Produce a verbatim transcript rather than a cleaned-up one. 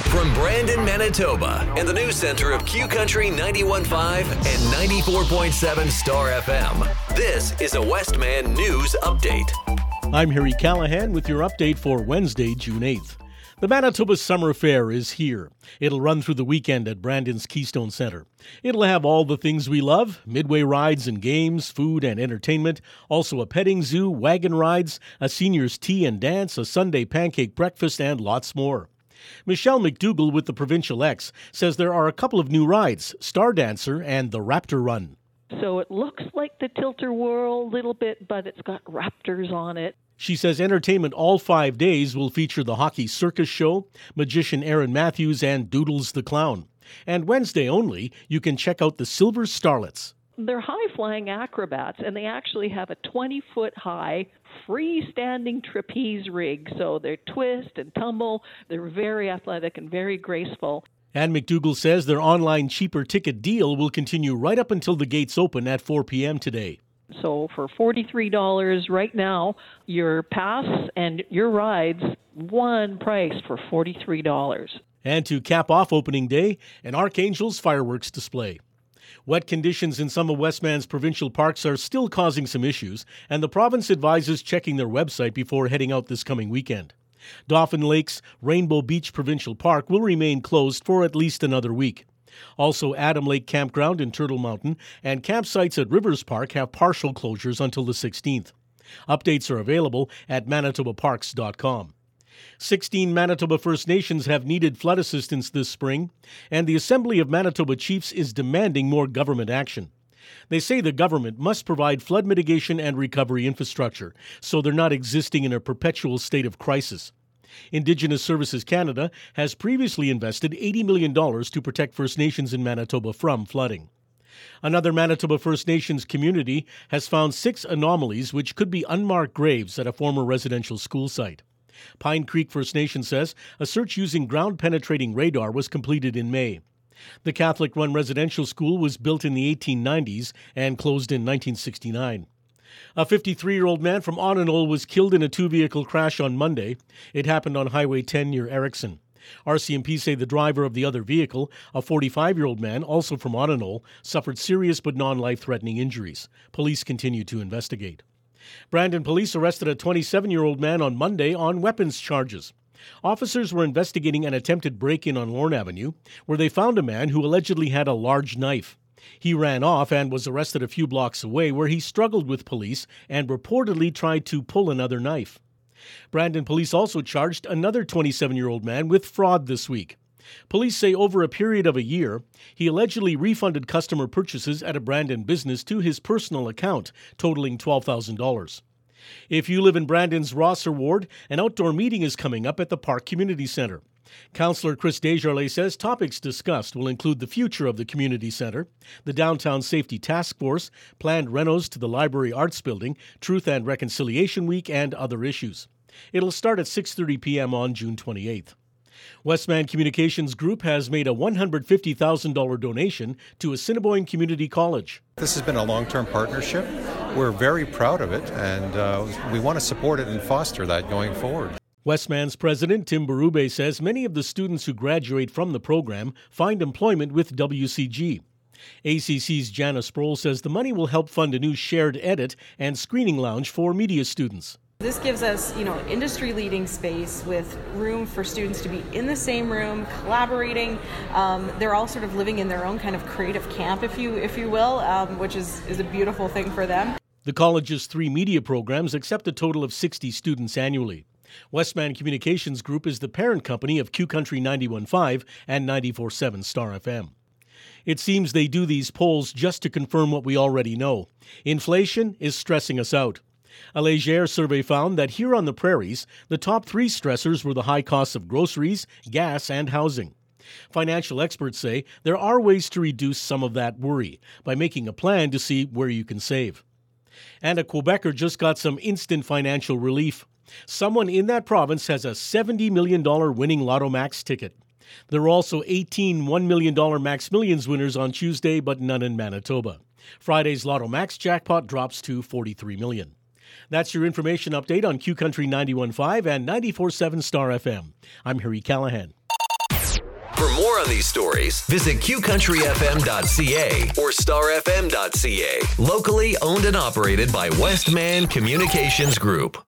From Brandon, Manitoba, and the news center of Q Country ninety-one point five and ninety-four point seven Star F M, this is a Westman News Update. I'm Harry Callahan with your update for Wednesday, June eighth. The Manitoba Summer Fair is here. It'll run through the weekend at Brandon's Keystone Centre. It'll have all the things we love, midway rides and games, food and entertainment, also a petting zoo, wagon rides, a seniors tea and dance, a Sunday pancake breakfast, and lots more. Michelle McDougall with the Provincial X says there are a couple of new rides, Star Dancer and the Raptor Run. So it looks like the Tilt-A-Whirl a little bit, but it's got raptors on it. She says entertainment all five days will feature the Hockey Circus Show, magician Aaron Matthews, and Doodles the Clown. And Wednesday only, you can check out the Silver Starlets. They're high-flying acrobats, and they actually have a twenty-foot-high freestanding trapeze rig. So they twist and tumble. They're very athletic and very graceful. And McDougall says their online cheaper ticket deal will continue right up until the gates open at four p.m. today. So for forty-three dollars right now, your pass and your rides, one price for forty-three dollars. And to cap off opening day, an Archangel's fireworks display. Wet conditions in some of Westman's provincial parks are still causing some issues, and the province advises checking their website before heading out this coming weekend. Dauphin Lake's Rainbow Beach Provincial Park will remain closed for at least another week. Also, Adam Lake Campground in Turtle Mountain and campsites at Rivers Park have partial closures until the sixteenth. Updates are available at manitoba parks dot com. sixteen Manitoba First Nations have needed flood assistance this spring, and the Assembly of Manitoba Chiefs is demanding more government action. They say the government must provide flood mitigation and recovery infrastructure, so they're not existing in a perpetual state of crisis. Indigenous Services Canada has previously invested eighty million dollars to protect First Nations in Manitoba from flooding. Another Manitoba First Nations community has found six anomalies which could be unmarked graves at a former residential school site. Pine Creek First Nation says a search using ground-penetrating radar was completed in May. The Catholic-run residential school was built in the eighteen nineties and closed in nineteen sixty-nine. A fifty-three-year-old man from Onanol was killed in a two-vehicle crash on Monday. It happened on Highway ten near Erickson. R C M P say the driver of the other vehicle, a forty-five-year-old man, also from Onanol, suffered serious but non-life-threatening injuries. Police continue to investigate. Brandon police arrested a twenty-seven-year-old man on Monday on weapons charges. Officers were investigating an attempted break-in on Lorne Avenue, where they found a man who allegedly had a large knife. He ran off and was arrested a few blocks away, where he struggled with police and reportedly tried to pull another knife. Brandon police also charged another twenty-seven-year-old man with fraud this week. Police say over a period of a year, he allegedly refunded customer purchases at a Brandon business to his personal account, totaling twelve thousand dollars. If you live in Brandon's Rosser ward, an outdoor meeting is coming up at the Park Community Centre. Councillor Chris Desjardins says topics discussed will include the future of the community centre, the Downtown Safety Task Force, planned renos to the Library Arts Building, Truth and Reconciliation Week, and other issues. It'll start at six thirty p.m. on June twenty-eighth. Westman Communications Group has made a one hundred fifty thousand dollars donation to Assiniboine Community College. This has been a long-term partnership. We're very proud of it, and uh, we want to support it and foster that going forward. Westman's president, Tim Berube, says many of the students who graduate from the program find employment with W C G. A C C's Jana Sproul says the money will help fund a new shared edit and screening lounge for media students. This gives us, you know, industry-leading space with room for students to be in the same room, collaborating. Um, they're all sort of living in their own kind of creative camp, if you if you will, um, which is, is a beautiful thing for them. The college's three media programs accept a total of sixty students annually. Westman Communications Group is the parent company of Q Country ninety-one point five and ninety-four point seven Star F M. It seems they do these polls just to confirm what we already know. Inflation is stressing us out. A Léger survey found that here on the prairies, the top three stressors were the high costs of groceries, gas, and housing. Financial experts say there are ways to reduce some of that worry by making a plan to see where you can save. And a Quebecer just got some instant financial relief. Someone in that province has a seventy million dollars winning Lotto Max ticket. There were also eighteen one million dollars Max Millions winners on Tuesday, but none in Manitoba. Friday's Lotto Max jackpot drops to forty-three million dollars. That's your information update on Q Country ninety-one point five and ninety-four point seven Star F M. I'm Harry Callahan. For more on these stories, visit q country f m dot c a or star f m dot c a. Locally owned and operated by Westman Communications Group.